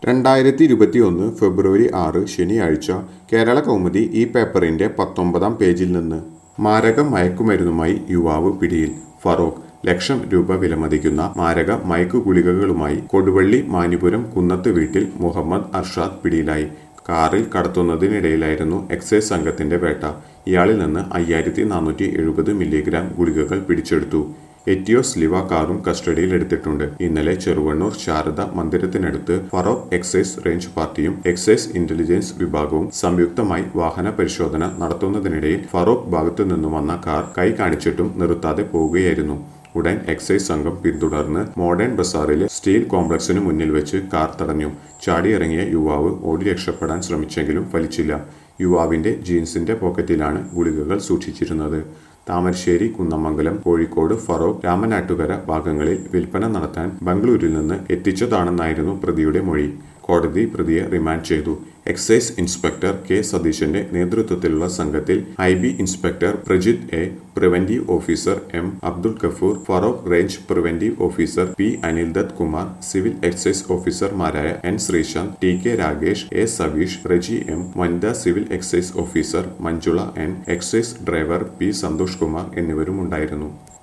2021 ഫെബ്രുവരി 6 ശനിയാഴ്ച കേരള കൗമുദി ഈ പേപ്പറിന്റെ 19-ാം പേജിൽ നിന്ന് മാരക മയക്കുമരുന്നുമായി യുവാവ് പിടിയിൽ. ഫറോക്ക് ലക്ഷം രൂപ വിലമതിക്കുന്ന മാരക മയക്കുഗുളികകളുമായി കൊടുവള്ളി മാനിപുരം കുന്നത്ത് വീട്ടിൽ മുഹമ്മദ് അർഷാദ് പിടിയിലായി. കാറിൽ കടത്തുന്നതിനിടയിലായിരുന്നു എക്സൈസ് സംഘത്തിന്റെ വേട്ട. ഇയാളിൽ നിന്ന് 5470 മില്ലിഗ്രാം ഗുളികകൾ പിടിച്ചെടുത്തു. എറ്റിയോസ് ലിവ കാറും കസ്റ്റഡിയിലെടുത്തിട്ടുണ്ട്. ഇന്നലെ ചെറുവണ്ണൂർ ശാരദ മന്ദിരത്തിനടുത്ത് ഫറോക്ക് എക്സൈസ് റേഞ്ച് പാർട്ടിയും എക്സൈസ് ഇന്റലിജൻസ് വിഭാഗവും സംയുക്തമായി വാഹന പരിശോധന നടത്തുന്നതിനിടയിൽ ഫറോക്ക് ഭാഗത്തു നിന്നും വന്ന കാർ കൈ കാണിച്ചിട്ടും നിർത്താതെ പോവുകയായിരുന്നു. ഉടൻ എക്സൈസ് സംഘം പിന്തുടർന്ന് മോഡേൺ ബസാറിലെ സ്റ്റീൽ കോംപ്ലക്സിനു മുന്നിൽ വെച്ച് കാർ തടഞ്ഞു. ചാടിയിറങ്ങിയ യുവാവ് ഓടി രക്ഷപ്പെടാൻ ശ്രമിച്ചെങ്കിലും ഫലിച്ചില്ല. യുവാവിന്റെ ജീൻസിന്റെ പോക്കറ്റിലാണ് ഗുളികകൾ സൂക്ഷിച്ചിരുന്നത്. താമരശ്ശേരി, കുന്നമംഗലം, കോഴിക്കോട്, ഫറോക്ക്, രാമനാട്ടുകര ഭാഗങ്ങളിൽ വിൽപ്പന നടത്താൻ ബംഗളൂരിൽ നിന്ന് എത്തിച്ചതാണെന്നായിരുന്നു പ്രതിയുടെ മൊഴി. കോടതി പ്രതിയെ റിമാൻഡ് ചെയ്തു. എക്സൈസ് ഇൻസ്പെക്ടർ കെ സതീശന്റെ നേതൃത്വത്തിലുള്ള സംഘത്തിൽ IB inspector Prajith A, preventive officer M Abdul Gafoor, Feroke range preventive officer P Anildath Kumar, civil excise ഓഫീസർമാരായ N Sreesanth, TK Ragesh, A Saveesh, Reji M, വനിതാ സിവിൽ എക്സൈസ് ഓഫീസർ Manjula N, excise driver P Santhosh Kumar എന്നിവരും ഉണ്ടായിരുന്നു.